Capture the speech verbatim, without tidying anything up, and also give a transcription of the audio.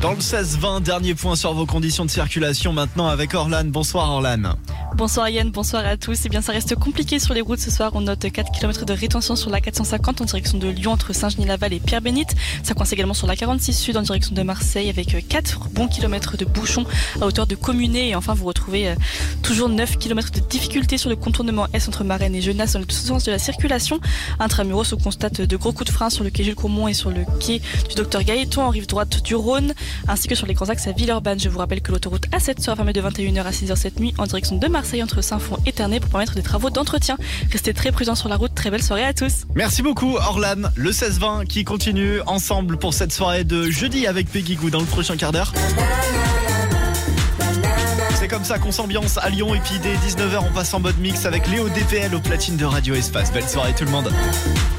Dans le seize vingt, dernier point sur vos conditions de circulation maintenant avec Orlan. Bonsoir Orlan. Bonsoir Yann, bonsoir à tous. Eh bien, ça reste compliqué sur les routes ce soir. On note quatre kilomètres de rétention sur la quatre cent cinquante en direction de Lyon entre Saint-Genis-Laval et Pierre-Bénite. Ça coince également sur la quarante-six sud en direction de Marseille avec quatre bons kilomètres de bouchons à hauteur de Communé. Et enfin, vous retrouvez euh, toujours neuf kilomètres de difficultés sur le contournement Est entre Marennes et Genasse dans le sens de la circulation. Intramuros, on constate de gros coups de frein sur le quai Jules Courmont et sur le quai du Docteur Gaëton en rive droite du Rhône, ainsi que sur les grands axes à Villeurbanne. Je vous rappelle que l'autoroute A sept sera fermée de vingt et une heures à six heures cette nuit en direction de Marseille entre Saint-Fond et Ternay pour permettre des travaux d'entretien. Restez très prudents sur la route. Très belle soirée à tous. Merci beaucoup Orlan. Le seize vingt qui continue ensemble pour cette soirée de jeudi avec Peggy Gou dans le prochain quart d'heure. C'est comme ça qu'on s'ambiance à Lyon et puis dès dix-neuf heures on passe en mode mix avec Léo D P L au platine de Radio Espace. Belle soirée tout le monde.